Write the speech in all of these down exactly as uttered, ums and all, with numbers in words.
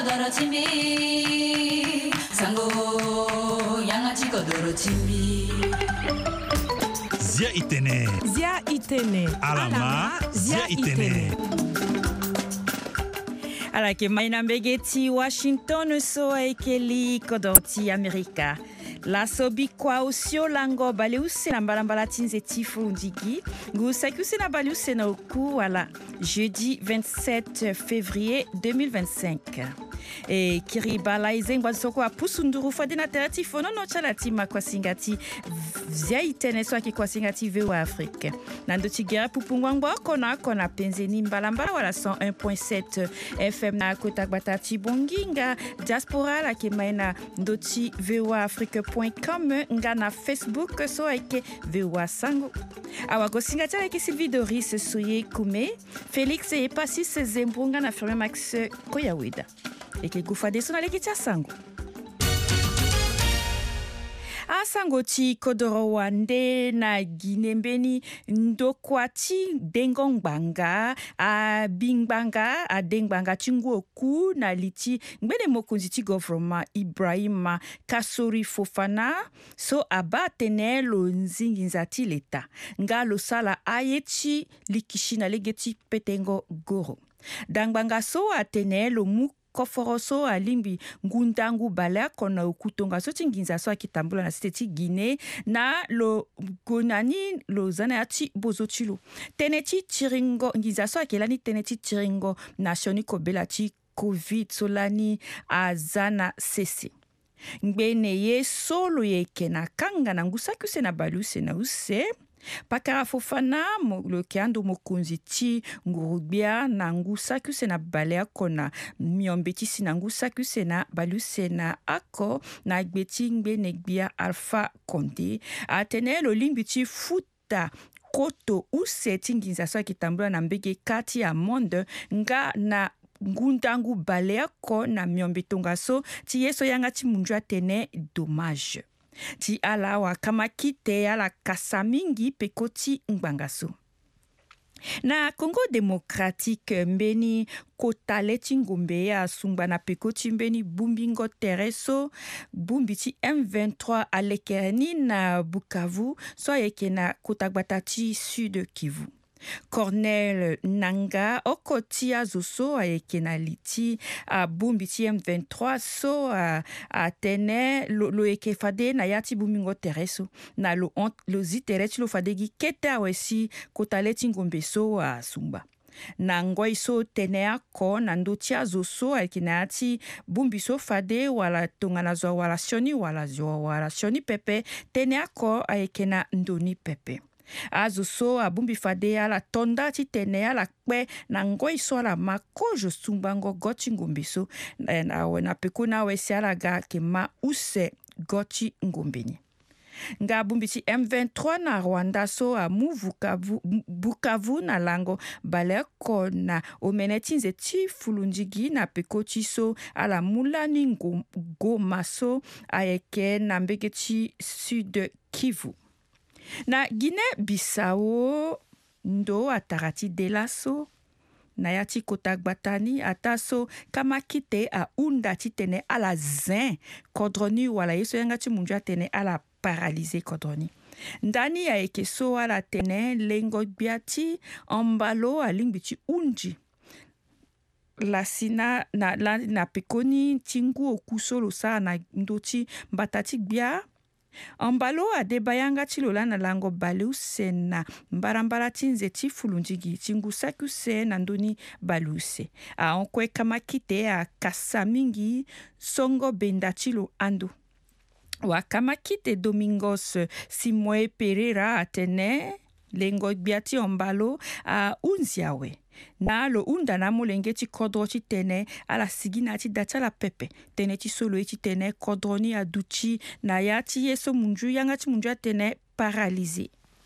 kodoro chimbi sango yangachi kodoro chimbi Zia itene Zia itene Alama Zia itene Ala ke maina mbegeti Washington so ekeli kodoti Amerika La sobi kwa usio lango bale usena mbalambala tinze tifu ndigi ngu sakusena bale usena oku wala jeudi vingt-sept février deux mille vingt-cinq e kiribala izengwa soko apusunduru fadina terati fono no chalati makwasingati zia itene so aki kwasingati vewa Afrique nando tigera pupungwangwa kona kona penzeni mbalambala wala cent un point sept F M na kotakbatati bonginga diaspora la kemaina ndoti vewa Afrique point com nga na Facebook so eke vewa sango awa kosingati eke Sylvie Doris soye kume Félix e pasi se zembunga na firme Max Koyaweda eke gufade sona lekitia sango asango ti kodoro wande na ginembeni ndokwati dengongbanga a bingbanga a dengbanga tingoku na liti ngbene mokonzi ti government Ibrahima Kasori Fofana so aba tene lo nzinginza ti leta nga lo sala ayeti likishi na legeti petengo goro dangbanga so atene lo mu koforoso alimbi ngundangu balea kona ukutonga so tinginza so akitambula na siteti Guinée na lo gonani lo zana ati bozotilo teneti tiringo nginza so akelani teneti tiringo nationi kobela ti covid solani azana sese ngbene ye solo ye kena kanga na ngusakuse na baluse na use Pakara Fofana lo kiando mokonzi ti ngurubia na ngusakuse na balea kona miombeti si na ngusakuse na baluse na ako na gbeti ngbe negbia Alpha Condé atene lo limbiti futa koto use tinginza so kitambula na mbege kati ya monde nga na ngundangu balea ko na miombetonga so ti yeso yanga ti munjua tene dommage ti ala wa kamakite ala kasamingi pekoti ngbangaso na Congo démocratique mbeni kotale ti ngombe ya sungba na pekoti mbeni bumbingo tereso bumbi ti M vingt-trois alekereni na Bukavu so yeke na kotagbata ti Sud Kivu Cornel Nanga okoti azoso ayeke na liti a bumbi ti M vingt-trois so a, a tene lo, lo eke fade na ya ti bumingo tereso na lo, on, lo zi tere ti lo fade gi kete awesi kotale ti ngombe so a sumba na ngoi so tene ako na ndo ti azoso ayeke na ya ti bumbi so fade wala tongana zo wala sioni wala zo wala sioni pepe tene ako ayeke na ndoni pepe azo so abumbi fade ala tonda ti tene ala kpe na ngoi so ala makojo sumbango goti ngombe so na na peko na wesi ala ga ke ma use goti ngombeni nga bumbi ti M vingt-trois na Rwanda so a mu Bukavu, Bukavu na lango bale ko na omene ti nze ti fulundigi na peko ti so ala mulani Goma so ayeke na mbege ti Sud Kivu na Guinée Bissau ndo atarati delaso na yati kotakbatani ataso kamakite a unda ti tene ala zin kodroni wala yeso yanga ti munjua tene ala paralyse kodroni ndani ya eke so ala tene lengo biati ombalo alingbi ti unji la sina na, la, na pekoni tingu okusolo sa na ndo ti mbata ti gbia Ambalo adebayanga ti lo la na lango balu se na mbarambara ti nze ti fulundigi ti ngusaku se na ndoni balu se aonkue kamakite a kasa mingi songo benda ti lo ando wa kamakite Domingos Simoe Pereira atene lengo biati ombalo a unziawe na lo unda na molenge ti kodro ti tene ala sigina ti dati ala pepe tene ti solo ti tene kodroni aduchi na ya ti yeso munju yanga ti munju atene paralyse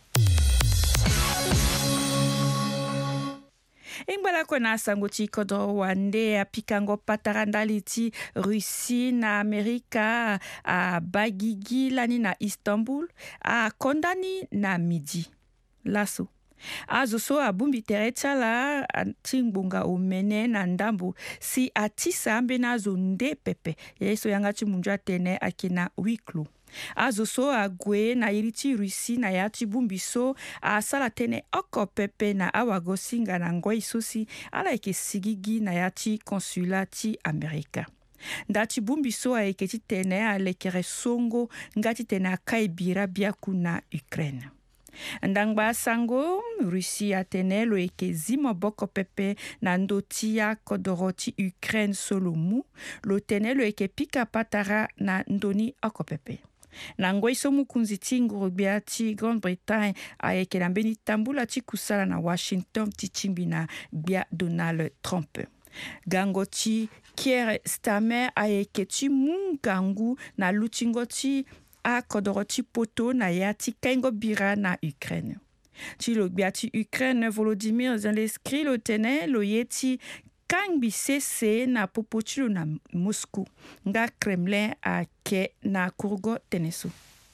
Ingbala kona sango ti kodro wande a pikango patarandali ti Russie na Amerika a bagigi lani na Istanbul a kondani na midi laso azo so abumbi tere chala ti ngbonga omene na ndambu si atisa ambeni azo nde pepe yeso yanga ti mundu atene ayeke na wiklo azo so agwe na iri ti Russie na ya ti bumbi so asala tënë oko pepe na awagosinga na ngoi so si ala yeke sigi gi na ya ti consulat ti Amerika. Nda ti bumbi so ayeke ti tene alekere songo nga ti tene aka e bira biaku na Ukraine. Ndangba sango Russie atene lo yeke zimo boko pepe na ndo ti ya kodro ti Ukraine solo mu lo tene lo yeke pika patara na ndoni oko pepe. Na ngoi so mukunzi ti ngurubia ti Grande-Bretagne ayeke na mbeni tambula ti kusala na Washington ti timbi na gbia Donald Trump. Gango ti Keir Starmer ayeke ti mungangu na lutingo ti a kodro ti poto na ya ti kaingo bira na Ukraine. Ti lo gbia ti Ukraine Volodymyr Zelensky lo tene lo ye ti kangbi sese na popo ti lo na Moscou nga Kremlin ayeke na kurgo tene so.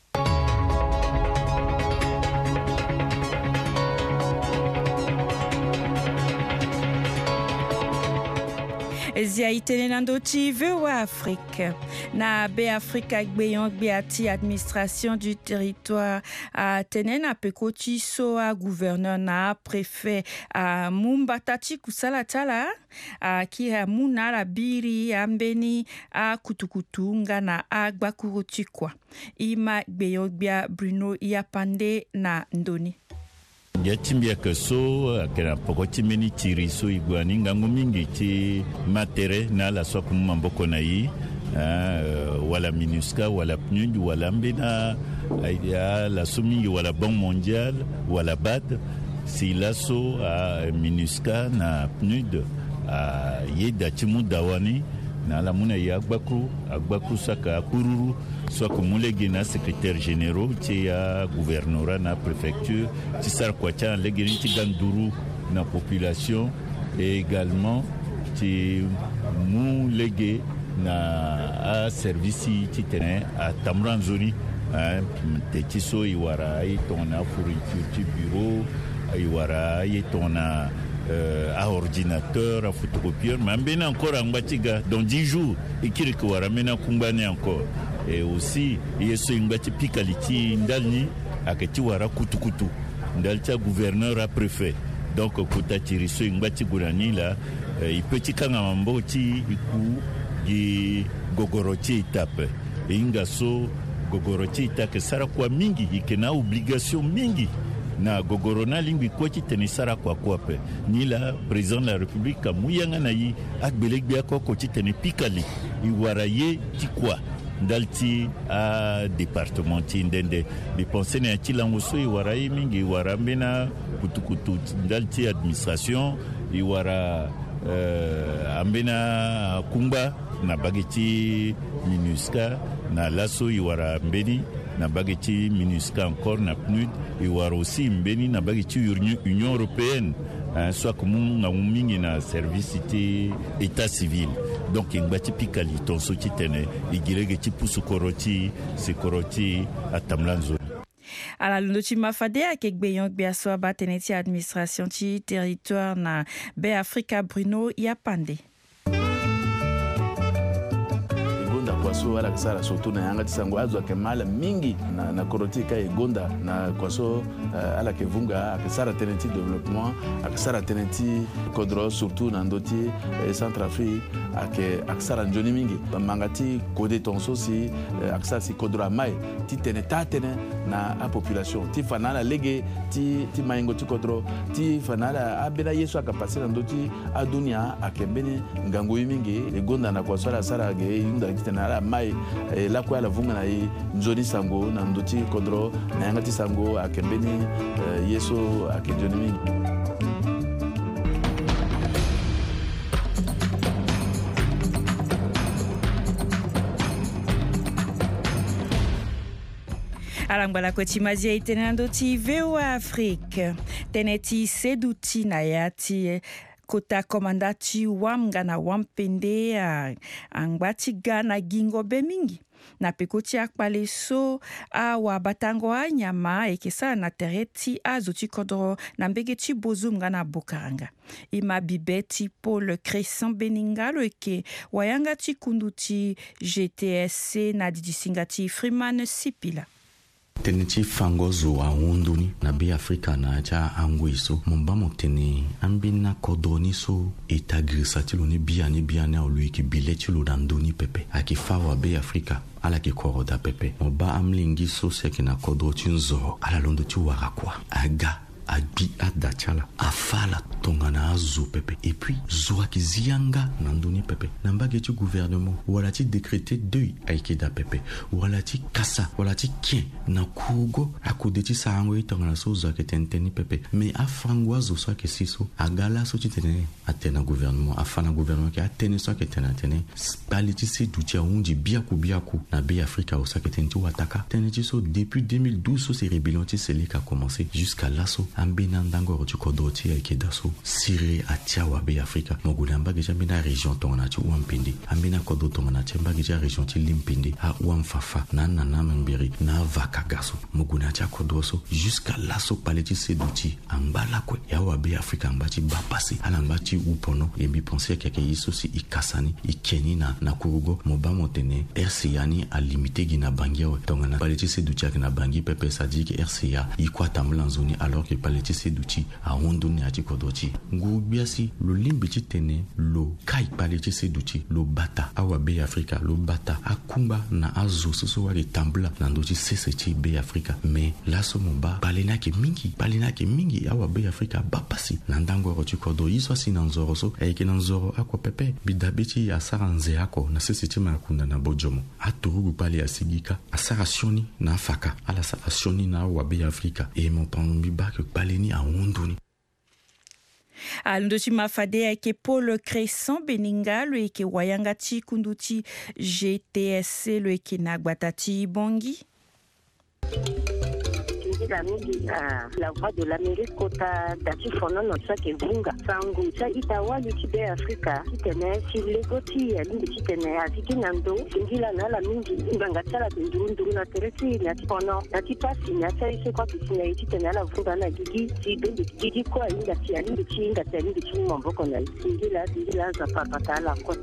Zia itene nando ti V O A Afrique. Na be Afrique gbeyon gbe ti administration du territoire a tene na peko ti so a gouverneur na préfet a mumbata ti kusala tala a ki a muna la biri ambeni a kutukutu nga na a gbakuru ti kwa. Ima gbeyon gbe Bruno Yapande na ndoni. Yatimbia kaso akena pokoti meni tiri so igwani ngangu mingi ti matere na la soku mamboko na yi uh, wala MINUSCA wala P N U D wala mbena ya la somingi wala Banque mondiale wala B A D si laso a uh, MINUSCA na P N U D a uh, ye datimu dawani na la muna ya agbakru agbakru saka kururu soit mulegi na secrétaire généraux ti ya gouvernorat na préfecture ti sara kua ti alegi ti ganduru na population et également ti mulegi na a service ti tene a tamra nzoni te ti so i wara ai tongana fourniture ti bureau i wara ai tongana Euh, à ordinateur, à photocopieur, mais bien encore en Batiga, dans dix jours, et qui requiert maintenant Kumbane encore. Et aussi, il y a ce Mbati Pikaliti, Ndalni, à Ketiwara Kutukutu, Ndalta gouverneur à préfet. Donc, Kutati Riso Mbati Gourani, là, il peut y avoir un mboti, il coup, Gogoroti tape. Et Ingaso, Gogoroti tape, Sarakwa Mingi, il y a une obligation Mingi. Na gogorona lingwi kwati tenisara kwa kwape ni la président de la république muyanga na yi akbelegbi akoko ti tene pikali iwaraye ti kwa ndalti a département ti ndende bi pensé na ti langoso iwaraye mingi iwara mbena kutukutu ndalti administration iwara uh, ambena kumba na bageti MINUSCA na laso iwara mbeni na bageti MINUSCA encore na P N U D et war aussi mbeni na bageti Union européenne hein, soit comme na mingi na service ti état civil donc ngati pikali ton so ti tene igirege ti pusu koroti se koroti atamlanzo. Ala londo ti mafade ayeke gbeyon gbe aso abatene ti administration ti territoire na be Africa Bruno Yapande. Kwaso ala kisara surtout na yanga tisango azo ke mala mingi na na koroti ka egonda na kwaso uh, ala ke vunga akisara tenenti développement akisara tenenti kodro surtout na ndoti eh, Centrafrique ake akisara njoni mingi mangati kode tonso si uh, akisara si kodro mai ti tene ta tene na a population ti fanala lege ti ti maingo ti kodro ti fanala abena yesu akapasi na ndoti adunia akembeni ngango mingi egonda na kwaso ala sara ge yunda ti tene ala mai e la kwa la vunga na i njoni sango na ndoti kodro na yanga ti sango akembeni uh, yesu akenjoni mingi. Alangwala koti mazia itene nando ti V O A Afrique tene ti seduti na ya ti kota komanda ti wam nga na wam pende a angba ti ga na gingo be mingi na peko ti akpale so awa batango anyama e ke sara na tere ti azo ti kodro na mbege ti bozo mga na bokaranga e mabibe ti Paul Crescent Beninga lo e ke wayanga ti kundu ti G T S C na didisinga ti Freeman Sipila. Tene ti fango zo a hondoni na be Afrika na cha angwe so momba motene ambina kodoni so eta grisa ti lo ni biani biani a lui ki bile ti lo dandoni pepe a ki fawa be Afrika ala ki koroda pepe momba amlingi so seki na kodro ti nzoro ala londo ti warakwa aga agbi adachala afala tongana azo pepe et puis zoa ki zianga nandoni pepe nambage ti gouvernement wala ti décréter deuil aikeda pepe wala ti kasa wala ti kien na kugo akude ti sarango i tongana so zoa ke tenteni pepe mais afrango azo so ke siso agala so ti tene atena gouvernement afana gouvernement ke atene so ke tena tene pali ti se duti a undi biaku biaku na be Afrika o so ke tenti wataka tene ti so depuis deux mille douze so se rébellion ti seli ka commencé jusqu'à là so ambina ndangoro ti kodoti aikeda so sire atia wa be Afrika mogule ambage ja mbina région tongana ti uampindi ambina kodo tongana ti ambage ja région ti limpindi a uamfafa na nana mbiri na vakagaso mogule atia kodo so jusqu'à là so pale ti seduti ambala kwe ya wa be Afrika ambati bapasi ala mbati upono e mi penser que ke yiso si ikasani ikeni na na kurugo moba motene R C A ni a limité gina bangia tongana pale ti seduti na bangi pepe ça dit que R C A ikwata mlanzoni alors que paleti seduti a hondoni ati kodoti ngu biasi lo limbi ti tene lo kai paleti seduti lo bata awa be Afrika lo bata akumba na azo soso wali tambula na ndoti sese ti be Afrika me laso momba palena ke mingi palena ke mingi awa be Afrika bapasi na ndangoro ti kodo yiso si na nzoro so e ke na nzoro akwa pepe bidabeti asara nze ako na sese ti makunda na bojomo aturugu pale asigika asara sioni na faka ala sara sioni na awa be Afrika e mon pambi ba ke paleni a hondoni. Alondo ti mafade ayeke Paul Crescent Beninga lo yeke wayanga ti kundu ti G T S C lo yeke na gbata ti bongi. La mingi uh, la voix de l'Amérique kota dati fono no tsake vunga sangu cha itawa yutibe Afrika kitene si legoti ya lingi kitene aziki nando singila na la mingi mbanga tsala ndurunduru na teresi na fono na tipasi na tsai se kwa kitene kitene la vunga na gigi si bendi gigi kwa inga ti alingi chi inga ti alingi chi mboko na singila singila za papata la kwa.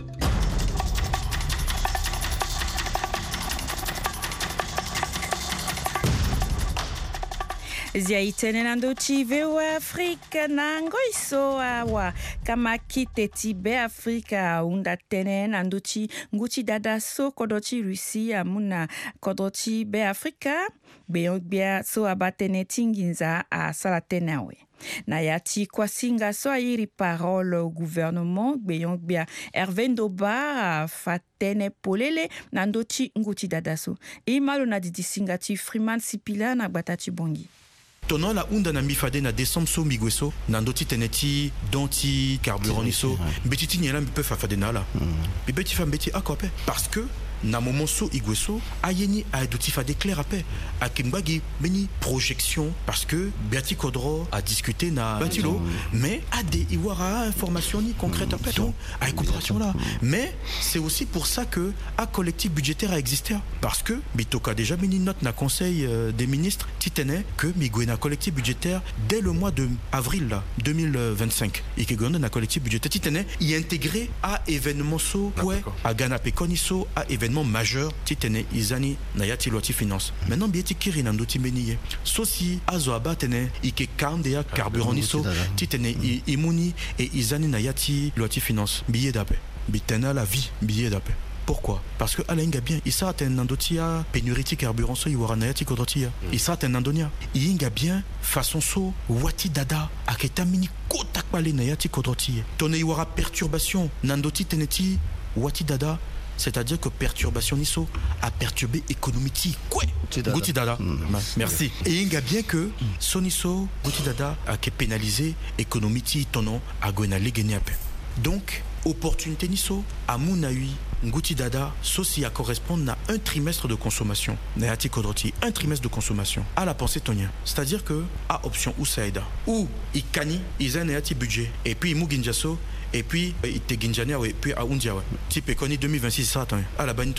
Zia itene nando ti V O Afrika na ngoi so awa kama kite ti be Afrika unda tene nando ti nguti dada so kodo ti Russie amuna kodo ti be Afrika beyon bia so abatene tinginza a sala tenawe. Na ya ti kwasinga so ayiri parole au gouvernement beyon bia Hervé Ndoba fatene polele nando ti nguti dada so. Imalo na didisinga ti Freeman Sipila na gbata ti bongi. Tono la unda na mifade na décembre so migweso na ndoti teneti donti carburant so betiti nyela mpe fa fade na la bi beti fa beti akope parce que na moment so igweso ayeni a doti fa déclare ape a kimbagi meni projection parce que Beati Kodro a discuté na batilo mais a des iwara information ni concrète après donc a coopération là mais c'est aussi pour ça que a collectif budgétaire a existé parce que bitoka déjà meni note na conseil euh, des ministres titene que migwena collectif budgétaire dès le mois de avril là, deux mille vingt-cinq et que gonda na collectif budgétaire titene y intégré à événement so ouais à Ghana Pekoniso à événement majeur titene izani na yati loti finance maintenant bieti kiri na ndoti meniye so si azo abatene ike kande ya carburant so titene imuni et izani na yati loti finance billet d'appel bitena la vie billet d'appel. Pourquoi? Parce que Alainga bien, il s'est atteint nandotia pénurie de carburant so iwaranayati kodotia. Il s'est atteint nandonia. Inga bien façon so wati dada aketa mini kotak pale nayati kodotia. Tone iwara perturbation nandoti teneti wati dada. C'est-à-dire que perturbation niso a perturbé économie ti quoi Gouti dada. Mm. Merci. Et inga bien que soniso Gouti dada a ke pénalisé économie ti tono a goena legeniape. Donc opportunité niso a mounaui Ngouti dada sosi a correspondre à un trimestre de consommation. Nayati kodroti un trimestre de consommation. À la pensée tonien. C'est-à-dire que à option ou saïda ou ikani isa nayati budget et puis muginjaso et puis il te ginjania et puis à undia ouais. Type koni deux mille vingt-six ça attends à la banni tonien.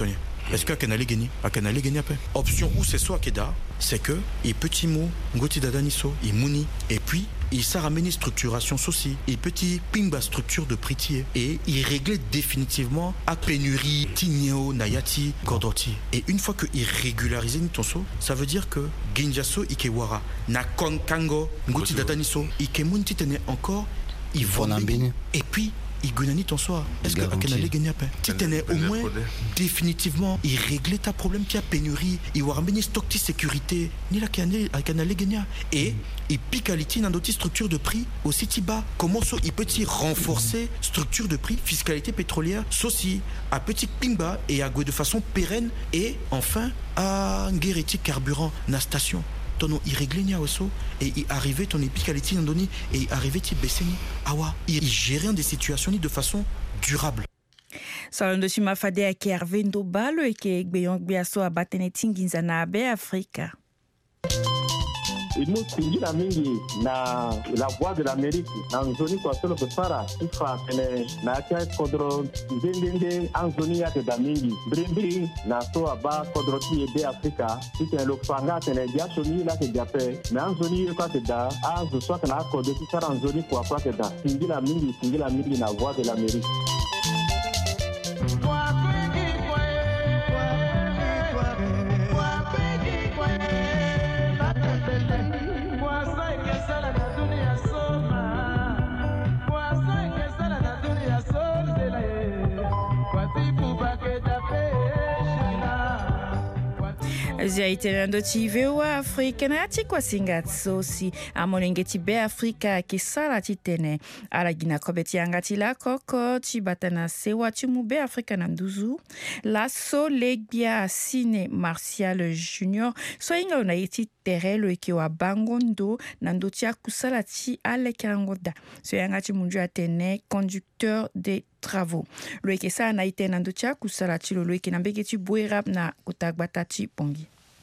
est-ce que akanale gagner akanale gagner après option où c'est soit keda c'est que et petit mot ngoti dadaniso et muni et puis il s'est ramené structuration aussi et petit pimba structure de pritier et il réglait définitivement à pénurie tigneo nayati kodoti et une fois que il régularisait nitonso ça veut dire que ginjaso ikewara na konkango ngoti dadaniso ikemunti tenait encore il vont et puis il gagne ton soir. Est-ce que Akanale gagne pas? Tu tenais au moins définitivement, il réglait ta problème qui a pénurie, il va ramener stock de sécurité, ni la Akanale gagne. Et il pique à l'iti dans d'autres structures de prix aussi tiba. Comment ça il peut renforcer structure de prix, fiscalité pétrolière, ceci à petit pingba et à de façon pérenne et enfin à guérétique carburant dans la station. Ton irréglé nia osso et il arrivait ton épicalité en donné et il arrivait ti beseni awa il gérait des situations de façon durable. Salon de Sima Fade a Kervé Ndobalo et que Gbeyon Gbeaso a Bateneting Ginzana Abe Africa. Nous tingi na mingi na la voix de l'Amérique en zone kwa solo besara ifa kene na kia kodro zendende en zone ya ke da mingi brimbi na so aba kodro ti ebe Afrika ite lo fanga tene dia soni la ke jape na en zone yo kwa ke da a zo so kana kodro ti sara en zone kwa kwa ke da tingi na mingi tingi na mingi na voix de l'Amérique. Zaitenando tivewa Afrika na tikwa singatso si amonengeti be Afrika kisala titene ala gina kobeti angati la koko tibatana sewa timu be Afrika na mduzu la so legbia sine Martial Junior so inga unaiti terelo ikiwa bangondo na ndotia kusala ti ale kangoda so yangati munju atene conducteur de travaux lo ekesa na ite na ndotia kusala ti lo ekinambeke ti boerap na kutagbata ti pongi.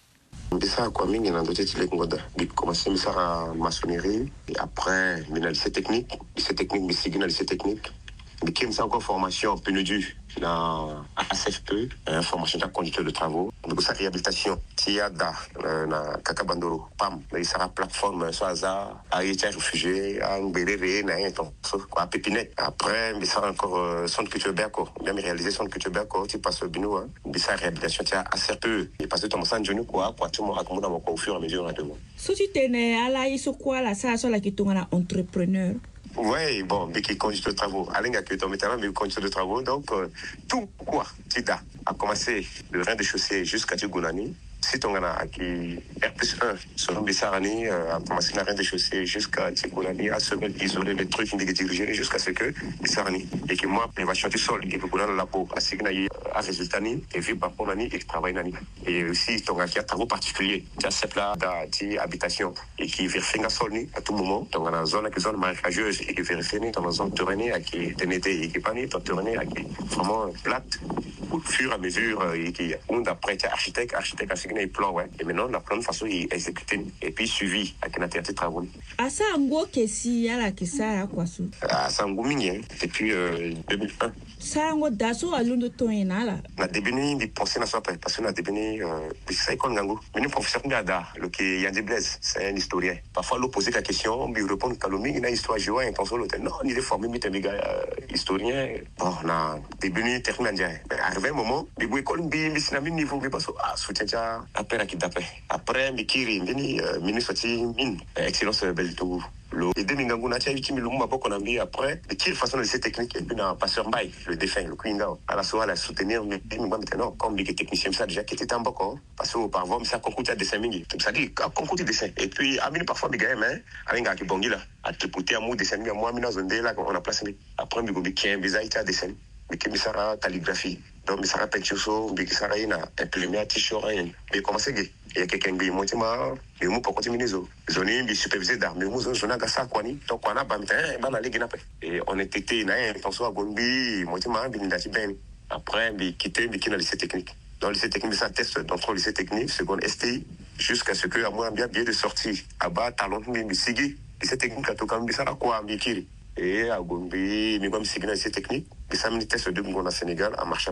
Mbisa kwa mingi na ndote tile ngoda bi commencer mbisa à maçonnerie et après mina lycée technique lycée technique misigi na lycée technique bi kim sa encore formation penudu na A S F P euh, formation de conducteur de travaux donc sa réhabilitation tiada euh, na Kakabandoro pam mais il sera plateforme soit ça aïtia réfugié en béréré na donc quoi pépinet après mais ça encore euh, centre culture berco bien réalisé centre culture berco tu passes au bino hein mais sa réhabilitation tia A S F P et parce que ton sang jeune quoi quoi tu m'as raconté mon au fur et à mesure de moi so tu tenais ala iso quoi la ça sur la qui ton entrepreneur. Oui, bon, mais qui conduit de travaux. Alinga que ton métal, mais conduit de travaux. Donc, euh, tout quoi, Tida, a commencé de rien de chaussée jusqu'à Tchogounani. Si ton gana qui R plus un, selon Bessarani, a commencé à rien de chaussée jusqu'à Tchogounani, à se mettre isoler les trucs négatifs jusqu'à ce que Bessarani. Et que moi, les vaches du sol, et que dans la peau, à Signaï, à Résultani, et vu par Pomani, et travaille Nani. Et aussi, ton gars qui a travaux particuliers, tu as cette là, d'habitation, et qui vérifie la sol à tout moment, dans la zone, qui zone marécageuse, et qui vérifie dans la zone terrenée, qui est ténété, et qui est pas né, terrenée, qui est vraiment plate, au fur et à mesure, et qui est d'après, tu es architecte, architecte, à Signaï, plan, ouais. Et maintenant, la plan de façon, il est exécuté, et puis suivi, avec une atteinte de travaux. À ça, en gros, qu'est-ce qu'il y a là, qu'est-ce qu'il y a, quoi, ça? À ça, en gros, mignon, depuis euh, deux mille un. Ça, en gros, d'asso, à l'un de ton là. Na devenu des pensées na sopa parce que na devenu euh ça école ngango mais nous professeur Ngada le qui Yann Blaise c'est un historien parfois l'on poser la question mais il répond calomnie il a histoire jouer intention l'autre non il est formé mais un gars historien bon na devenu terminé mais arrivé un moment mais bu école bi mi sina min niveau bi parce ah soutien ça après à qui d'après après mi kiri ni ministre ti mine excellence Belto le et demi ngango na tia utimi lumba boko na mbi après de quelle façon de ces techniques et puis na passeur Mbaye le défunt le Quinga à la soirée à soutenir mais maintenant comme les techniciens ça déjà qui était en boko parce que auparavant ça concours de dessin mingi ça dit concours de dessin et puis amine parfois des gars mais avec un qui bongi là à te poter à moi dessin mais moi mina zone là on a placé après mi gobi qui bizarre il dessin mais qui sera calligraphie donc mi sera peinture so mi sera ina imprimé à t-shirt mais comment c'est il y a quelqu'un qui monte ma mais moi pour continuer zo zone bi supervisé d'art mais moi zone na gasa kwani donc on a ba mitin ba na ligue na pe et on était na intention à gombi monte ma bi ndati ben après bi quitter bi kina lycée technique dans le lycée technique ça test d'entrée au lycée technique seconde S T I jusqu'à ce que à moi bien bien de sortie à bas talon bi sigi lycée technique à tout comme bi ça quoi bi kiri et à gombi mi comme sigi na lycée technique et ça me test de Bongo na Sénégal à Marchapé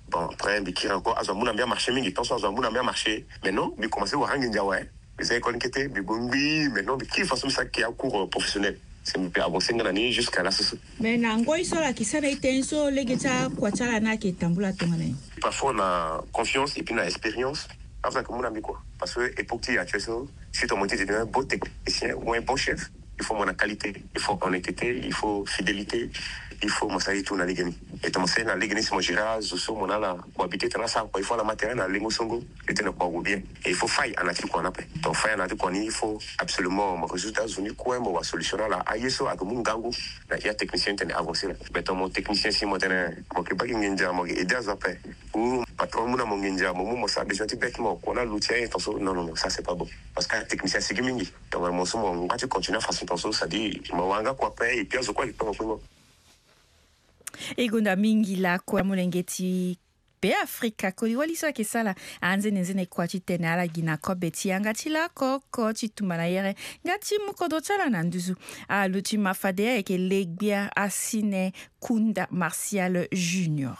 Bon, après, mais qui encore, à mon bien marché, mais tant soit à mon bien marché. Mais non, mais commencé à ranger ouais. Les écoles qui étaient, mais bon, oui, mais non, mais qui façon ça qui a cours professionnel. C'est me peut avancer dans l'année jusqu'à la sauce. Mais n'angoi sur la qui s'est été so les gars quoi ça la na qui tambula tongane. Parfois on a confiance et puis on a expérience. Avant que mon ami quoi. Parce que époque tu as tu sais, si ton monté tu es un bon technicien ou un bon chef, il faut mon qualité, il faut honnêteté, il faut fidélité. Il faut me saluer tout dans les gamis. Et tu sais, dans les gamis, c'est mon gérard, je suis mon ala, pour habiter dans la salle, il faut la matériel dans les mosongo, et tu n'as pas bien. Et il faut faille en attitude qu'on appelle. Donc, faille en attitude qu'on il faut absolument, mon résultat, je n'ai quoi, moi, solutionner là, aïe, ça, avec mon gango, il y a technicien qui est avancé là. Mais ton mon technicien, si moi, tu es, moi, qui pas qui n'inja, moi, aider à zapper. Ou, patron, moi, mon ninja, moi, moi, ça, déjà, tu bêtement, qu'on a l'outil, non, non, non, ça, c'est pas bon. Parce qu'un technicien, c'est qui donc, mon son, moi, tu continues à faire son ton ça dit, moi, wanga, quoi, paye, et puis, je crois qu'il peut m'en Egonda mingi la kwa mulengeti be Afrika ko waliso ke sala anze nzene kwa chitene ala gina ko beti angati la ko ko chitumana yere ngati mukodo tsala nanduzu a lutima fadea ke legbia asine Kunda Martial Junior.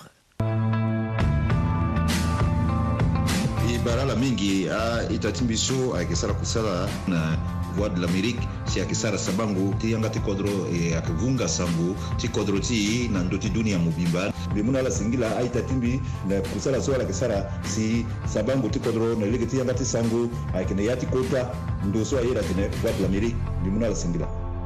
Barala mingi a itatimbiso a kesara kusala na Voix de l'Amérique si akisara sabangu ti yangati kodro e akivunga sambu ti kodro ti na ndoti dunia mubimba bimuna la singila a itatimbi na kusala so la kesara si sabangu ti kodro na lege ti yangati sangu a kene yati kota ndo so ayera tene Voix de l'Amérique bimuna la singila.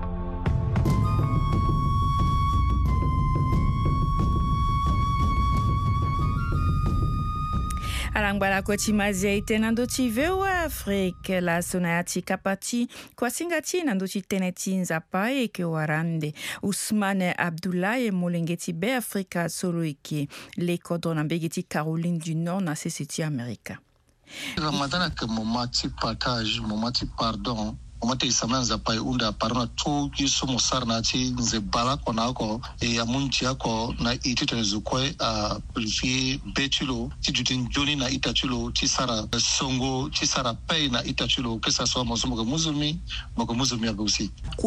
Alangbala koti mazia ite nandochi veo Afrique la sonayati kapati kwa singati nandochi teneti nzapa eke warande Ousmane Abdoulaye molengeti be Afrika solo eke le kodro na begeti Caroline du Nord na seseti Amerika. Ramadan ke momati partage momati pardon momati isamen zapai unda parona to yiso mosarna ti nze bala kona ko e amunchi ako na itite zukwe a purifier betulo ti jutin joni na itatulo ti sara songo ti sara pay na itatulo que ça soit mosomo ko musulmi moko musulmi abusi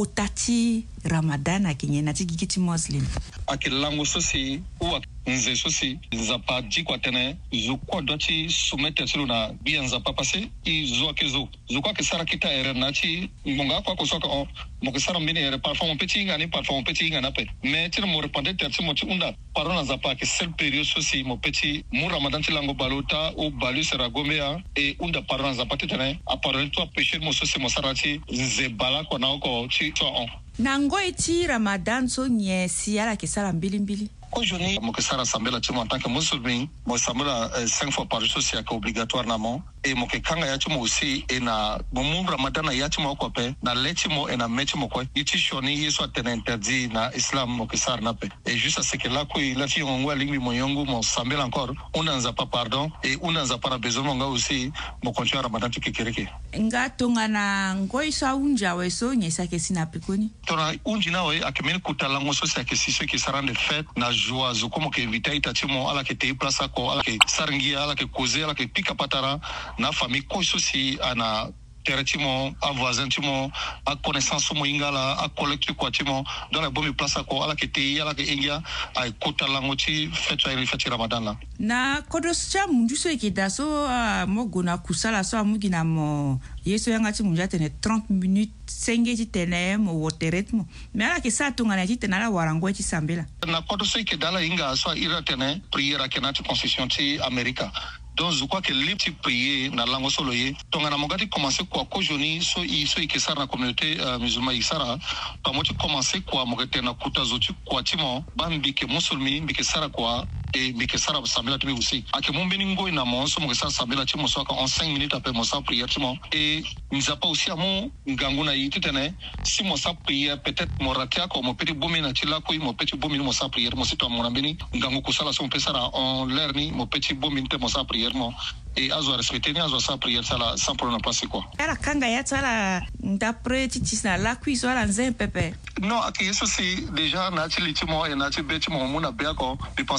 kotati Ramadan akinye na ti gigiti muslim akilango sosi ou nze sosi nzapa di kwa tene zukwa doti soumettre sur na bien nzapa passé i zo kezo zukwa ke sara kita ere na ti monga kwa ko soka on mo ke sara mini ere parfois on petit ngani parfois on petit ngana pe mais ti mo répondre terti mo ti unda parona nzapa ke seul période sosi mo petit mo Ramadan ti lango balota ou balu sera gomea et unda parona nzapa ti tene a parole toi péché mo sosi mo sara ti nze bala ko na ko ti to on nango eti Ramadan so nye si ala ke sara mbili mbili. Aujourd'hui, mon sara sambela tu en tant que musulman, mon sambela cinq fois par jour c'est obligatoirement et mon kanga ya tu aussi et na mon Ramadan ya tu mo ko pe na leti mo et na mechi mo ko iti shoni yeso atena interdit na islam mon sara na pe et juste à ce que là ko la fi on wa lingui mo yongo mon sambela encore on anza pas pardon et on anza pas besoin mon ga aussi mon continue Ramadan tu kikereke nga tonga na ngoi sa unja we so nyesa ke sina pikoni tona unji na we akemeni kutalango so c'est que si ceux qui seront de fête na joie zo como que invita itatimo ala que te place ko ala que saringia ala que causer ala que pica patara na famille ko sosi ana teretimo a voisin timo a connaissance mo ingala a collecte ko timo dans la bonne place ko ala que te ala que ingia ay kutalango ti fête ay fête Ramadan la na kodoscha munju so ekidaso mo gona kusala so amugina mo yeso yanga ti munja tene trente minutes senge ti tene mo woteretmo mais ala ke sa tunga na ti tene ala warango ti sambela na kodoso ikidala inga so ira tene prière ke na ti constitution ti America. Donc je crois que les petits prier na lango solo ye tonga na mogati commencer quoi ko joni so i so i na communauté uh, musulmane isara pa mo ti commencer quoi mo na kuta zoti quoi timo bambi ke musulmi bi ke sara quoi et bi ke sara samela tu aussi ake mon beningo ina mo so mo ke sara samela ti mo so ka en cinq minutes après mo sa prière timo et nous a pas aussi amo ngangu na yiti tene si mo sa prière peut-être mo rakia ko mo petit bomi na ti la ko mo petit bomi mo sa prière mo si to mo na beni ngangu ko sala so mo pesara on lerni mo petit bomi te mo sa prière et à respecter ni à sa prière ça là sans problème passer quoi ala kanga ya tsala d'après titi na la cuisine ala nzen pepe non ak yeso si déjà na ti litimo et na ti betimo mo na bia ko bi penser meni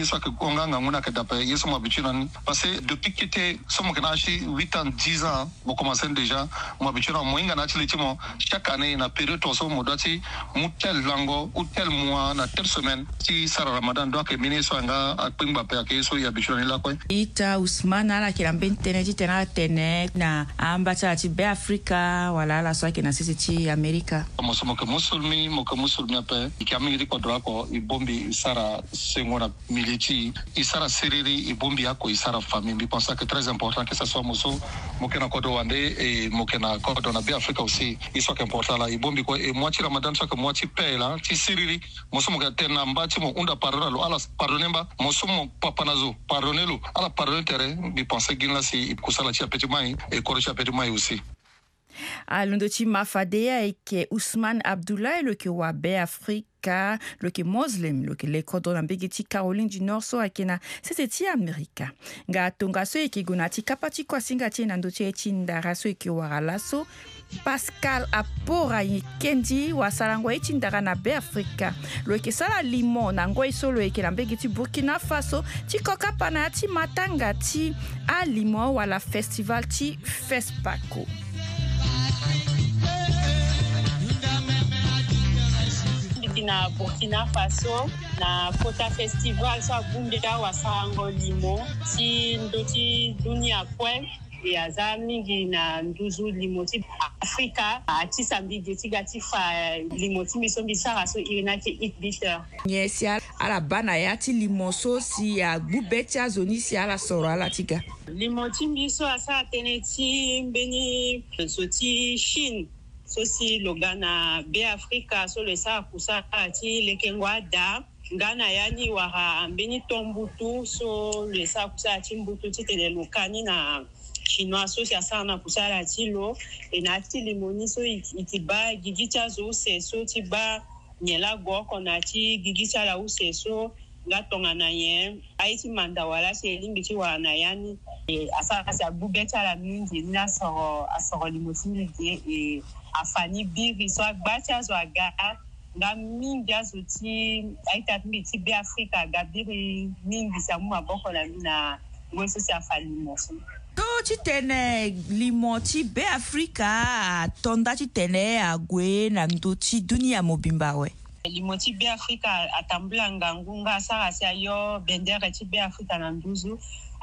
soit que Konganga Muna Kedape, ils sont habitués. Parce que depuis que tu es huit ans, dix ans, on commence déjà, on habitué à moins chaque année, dans la période où on doit faire tel langue ou tel mois, dans telle semaine, si ça Ramadan, donc le ministre a Pimbape, qui est habitué à la Ita Ousmane ala kilamben tene tena tene na ambata ati be Afrika wala la soa kina sisi ti Amerika. Mo somo ke musulmi mo ke musulmi ape ikami ri ko dra ko ibombi isara sengona militi isara seriri ibombi yako isara famille. Je pense que c'est très important que ça soit moso mo ke na ko do wande et mo ke na ko do na be Afrika aussi. Il soit important là ibombi ko e moitié Ramadan soit que moitié paix là ti seriri mo somo ke tena mbati mo unda pardon lo ala pardonemba mo somo papanazo pardonelo ala pardon tere bi pense que là c'est kusala ti apeti mai e ko ti apeti mai aussi. Alondoti mafadea eke Ousmane Abdoulaye le ke wa be Afrika le ke muslim le ke le kodo na begeti Caroline du Nord so akena c'était ti Amerika nga tonga so eke gonati kapati kwa singa ti na ndoti eti ndara so eke warala so Pascal Apora Kendi wa sarango eti ndara na be Afrika le ke sala limon na ngoi so le eke na begeti Burkina Faso ti koka pana ti matanga ti a limon wala festival ti Fespaco. Na Burkina Faso na Kota Festival sa bumbika wa sarango limo si ndoti dunia kwe e aza mingi na nduzu limoti Afrika ati sambi geti gati fa limoti misombi sara so irina ke it bitter yes ya ala bana ya ti limoso si ya bubeti azoni si ala soro ala tiga limoti biso asa teneti mbeni soti Chine sosi logana be Afrika so le sa kusa ati lekengwa da ngana yani wara mbeni tombutu so le sa kusa ati mbutu titele lokani na chinois so ya sana kusa ati lo e na ati limoni so itiba gigicha zo se so tiba nyela go kona ati gigicha la use so ngatonga na yen aiti manda wala se lingi ti wana yani e asa asa bubeta la mingi na so asoro limosini e afani biri so agbacha so aga nga mingi azuti aita miti be Afrika gabiri mingi sa mu maboko la mina ngoso si afani moso to ti tene limon ti be Afrika tonda ti tene agwe na ndoti dunia mobimba we limoti be Afrika atambula ngangunga sara sia yo bendera ti be Afrika na nduzu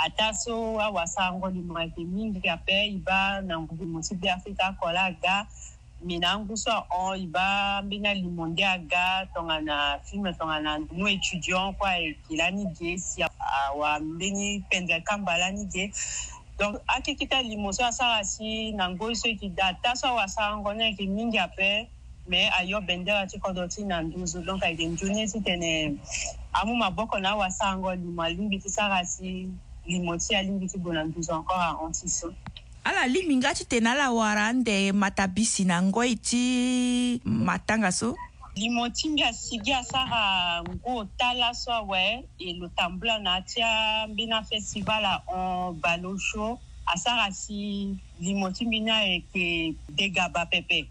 ataso awasango limati mingi ape iba na limoti be Afrika kola ga minangu so on iba mbina limonde aga tongana film tongana no étudiant kwa kilani je si wa mbeni pendra kambala ni je donc akikita limoso sara si nango so ki data so wasango ne ki mingi ape mais ayo bendera ti kodoti na nduzu donc ay den joni ti tene amu maboko na wasango limalingi ti sara si limoti alingi ti bona nduzu encore à antiso ala liminga ti tena la warande matabisi na ngoi ti matanga so limoti mbia sigia sara ngo tala so we e lo tambula na tia mbina festival en balocho asara si limoti mbina e ke degaba pepe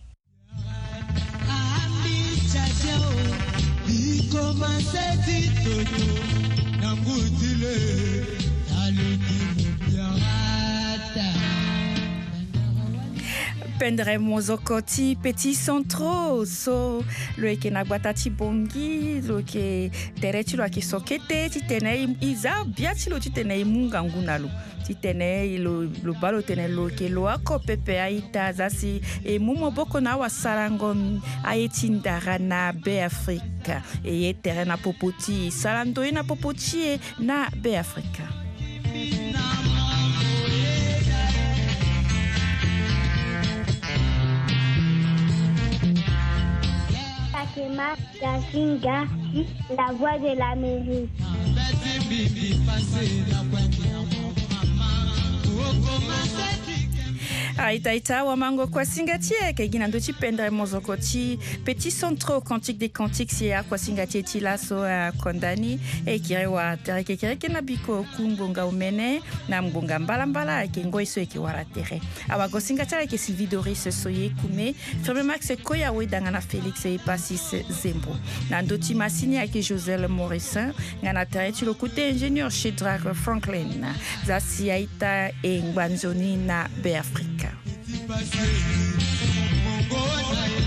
Pendre mozokoti petit centro so lo ke na gwatati bongi lo ke tereti lo ke sokete ti tene iza bia ti lo ti tene munga ngunalo ti tene lo lo balo tene lo ke lo ako pepe aita zasi e mumo boko na wasarango aiti ndara na be Afrika e ye tere na popoti salando na popoti na be Afrika. Fakema Gazinga, la voix de l'Amérique. Aita ita wa mango kwa singatie ke gina ndoti pendre mozoko ti petit centro cantique des cantiques si ya kwa singatie ti laso uh, kondani e kire wa tere ke kire ke na biko kumbonga umene na mbonga mbala mbala ke ngoi so ke wara tere awa go singatia ke Sylvie Doris soye kume Ferme Max koya we dangana Félix e Passis Zembo na ndoti masini ya ke Josel Morissin ngana tere ti le côté ingénieur chez Drake Franklin zasi aita e ngbanzoni na Be Africa.